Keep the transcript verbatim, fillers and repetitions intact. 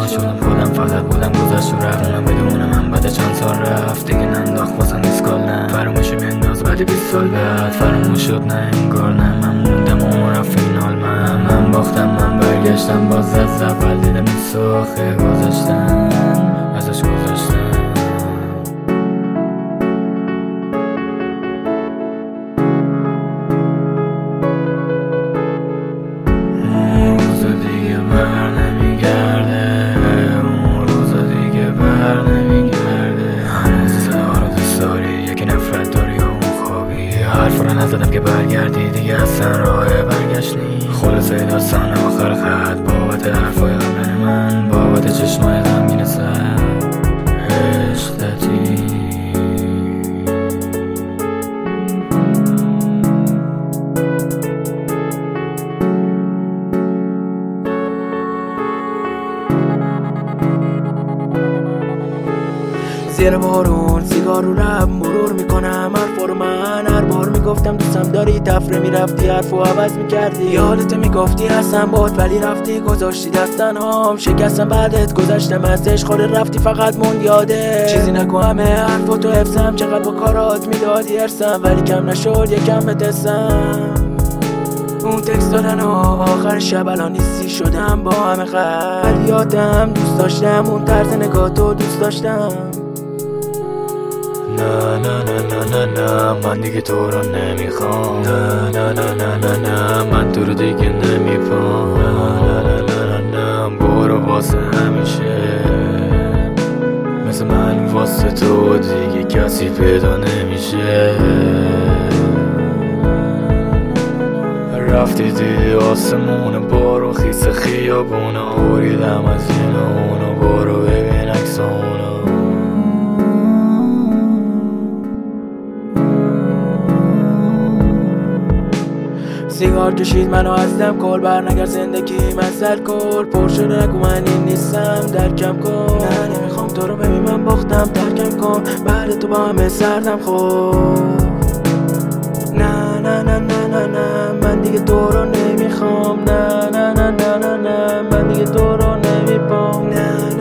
شدم خودم، فقط بودم گذشت و رفت. من بدونم من بعد چند سال رفت دیگه ننداخت واسم اسکال. نه فراموشی بنداز بعد بیست سال بعد فراموش شد. نه انگار نه من موندم و اون رفت فینال. من من باختم من برگشتم باز از اول دیدم این ساخه گذاشتم ازش گذاشتم. حرف رو نزدم که برگردی دیگه اصلا راه برگشت نی. خلاصه داستان آخر خط بابت حرفای قبل من، بابت چشمای غمگین سر عشقتی. زیر بارون سیگار رو لب مرور میکنم حرف رو من. هر بار میگفتم دوستم داری تفره میرفتی حرف و عوض میکردی. یادت میگفتی هستم باد ولی رفتی گذاشتی دستن هام شکستم بعدت گذشتم ازش خوره رفتی فقط موند یاده. چیزی نگو همه حرفاتو حفظم چقدر با کارات میدادی ارسم ولی کم نشد یکم بتسم. اون تکست دادن و آخر شب الان نیستی شدم با همه خیلی یادم دوست داشتم اون طرز نگاهتو دوست داشتم. نه نه نه نه نه نه من دیگه تو رو نمیخوام. نه نه نه نه نه نه من تو رو دیگه نمیپام. نه نه نه نه نه برو واسه همیشه مثل من واسه تو دیگه کسی پیدا نمیشه. رفتی دیدی آسمون بارو خیس خیابونه اوریدم از این و اونو برو ببین عکس اونو. سیگار کشید منو از دم کل برنگر زندگی مزل کل پر شده نگو من این نیستم درکم کن. نه نمیخوام تو رو ببین من باختم ترکم کن بعد تو با همه سردم خود. نه نه نه نه نه نه من دیگه تو رو نمیخوام. نه نه نه نه نه نه من دیگه تو رو نمیپام. نه